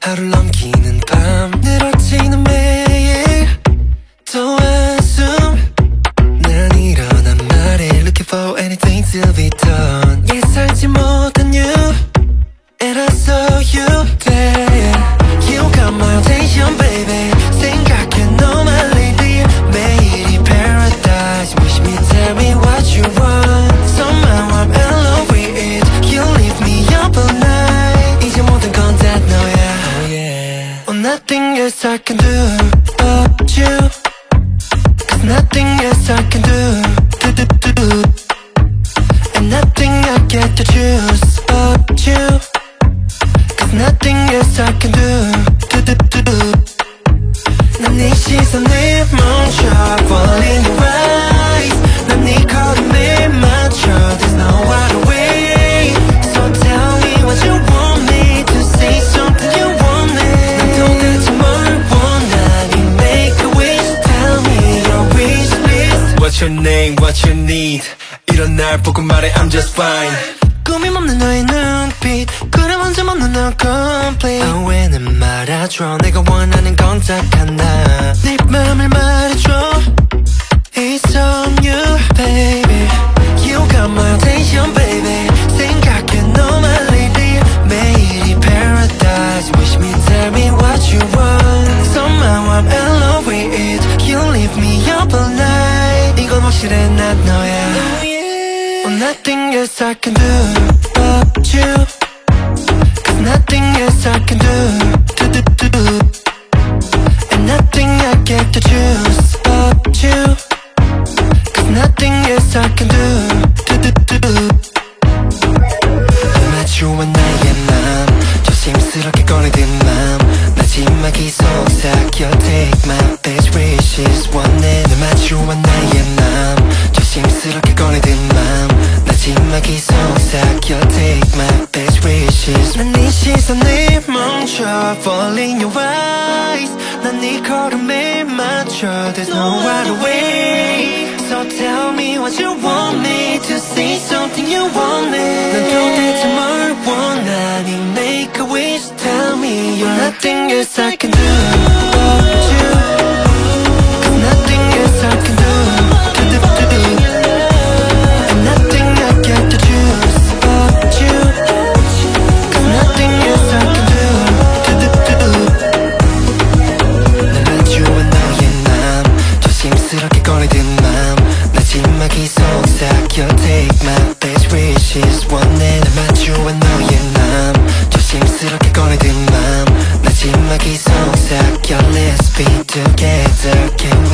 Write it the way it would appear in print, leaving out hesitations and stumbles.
하루를 넘기는 밤 늘어지는 매일 또 한숨 난 일어난 말에 Looking for anything to be done 예상치 못한 you And I saw you there You got my attention baby 생각해 너만 lately 매일이 paradise Wish me tell me what you want Somehow I'm in love with it You leave me up all night 이제 모든 건 다 너야 Oh yeah Oh nothing else I can do but you Cause nothing else I can do And nothing I get to choose but you Cause nothing else I can do 난 네 시선에 멈춰 Fall in your eyes 난 네 걸음에 맞춰 There's no other way So tell me what you want me to say something you want me 난 도대체 뭘 원하니 Make a wish Tell me your wish list What's your name, what you need 이런 날 보고 말해 I'm just fine 꾸밈 없는 너의 눈빛 그래 먼저 없는 너 complete 왜는 말아줘 내가 원하는 건 딱 하나 네 맘을 말해줘 It's on you baby You got my attention baby 생각해 너만 lately 매일이 paradise Wish me tell me what you want Somehow I'm in love with it You leave me up all night 이건 확실해 난 너야 Oh nothing else I can do but you Cause nothing else I can do And nothing I get to choose but you Cause nothing else I can do 마주한 나의 맘 조심스럽게 꺼내든 맘 마지막이 속삭여 Take my best wishes 원해 널 마주한 나의 맘 조심스럽게 꺼내든 맘 마지막이 속삭여 Take my best wishes 난 네 시선에 멈춰 Fall in your eyes 난 네 걸음에 맞춰 There's no other way So tell me what you want me to say something you want me 난 도대체 뭘 원하니 Make a wish Tell me you're nothing else I can do but you Cause nothing else I can do And nothing I get to choose but you Cause nothing else I can do 날 마주한 너의 맘 조심스럽게 꺼내든 맘 마지막이 속삭여 Take my best wishes 원해 날 마주한 너의 맘 조심스럽게 꺼내든 맘 마지막이 속삭여 Let's be together Can